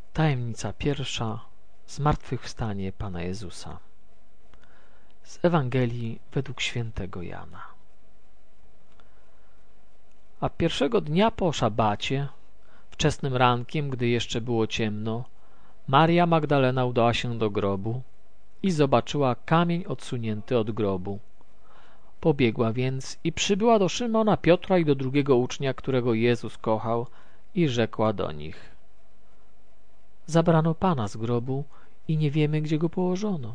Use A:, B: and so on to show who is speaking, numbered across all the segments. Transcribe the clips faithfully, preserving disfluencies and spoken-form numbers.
A: Tajemnica pierwsza. Zmartwychwstanie Pana Jezusa. Z Ewangelii według świętego Jana. A pierwszego dnia po szabacie, wczesnym rankiem, gdy jeszcze było ciemno, Maria Magdalena udała się do grobu i zobaczyła kamień odsunięty od grobu. Pobiegła więc i przybyła do Szymona Piotra i do drugiego ucznia, którego Jezus kochał, i rzekła do nich: Zabrano Pana z grobu i nie wiemy, gdzie go położono.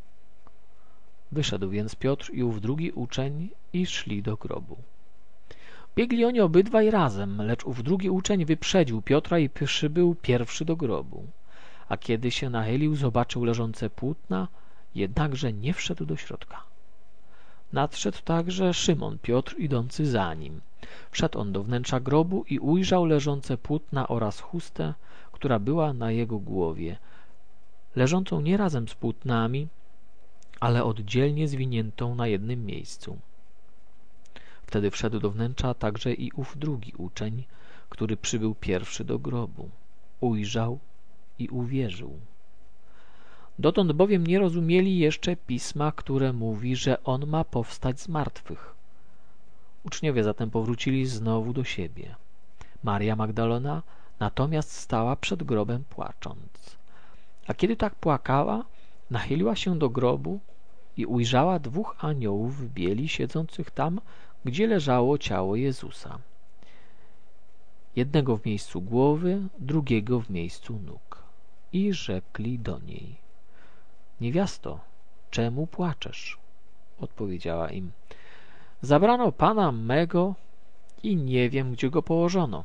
A: Wyszedł więc Piotr i ów drugi uczeń i szli do grobu. Biegli oni obydwaj razem, lecz ów drugi uczeń wyprzedził Piotra i przybył pierwszy do grobu. A kiedy się nachylił, zobaczył leżące płótna, jednakże nie wszedł do środka. Nadszedł także Szymon Piotr, idący za nim. Wszedł on do wnętrza grobu i ujrzał leżące płótna oraz chustę, która była na jego głowie, leżącą nie razem z płótnami, ale oddzielnie zwiniętą na jednym miejscu. Wtedy wszedł do wnętrza także i ów drugi uczeń, który przybył pierwszy do grobu. Ujrzał i uwierzył. Dotąd bowiem nie rozumieli jeszcze pisma, które mówi, że on ma powstać z martwych. Uczniowie zatem powrócili znowu do siebie. Maria Magdalena natomiast stała przed grobem płacząc. A kiedy tak płakała, nachyliła się do grobu i ujrzała dwóch aniołów w bieli siedzących tam, gdzie leżało ciało Jezusa. Jednego w miejscu głowy, drugiego w miejscu nóg. I rzekli do niej: Niewiasto, czemu płaczesz? Odpowiedziała im: Zabrano Pana mego i nie wiem, gdzie go położono.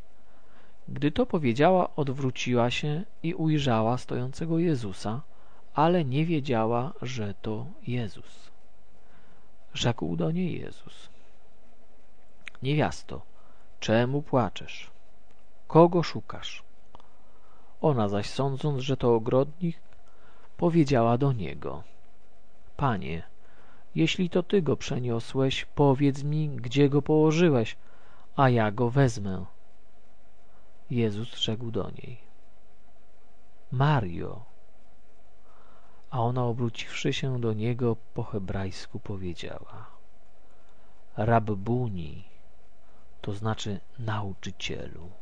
A: Gdy to powiedziała, odwróciła się i ujrzała stojącego Jezusa, ale nie wiedziała, że to Jezus. Rzekł do niej Jezus: Niewiasto, czemu płaczesz? Kogo szukasz? Ona zaś, sądząc, że to ogrodnik, powiedziała do niego: Panie, jeśli to Ty go przeniosłeś, powiedz mi, gdzie go położyłeś, a ja go wezmę. Jezus rzekł do niej: Mario. A ona, obróciwszy się do niego, po hebrajsku powiedziała: Rabbuni, to znaczy nauczycielu.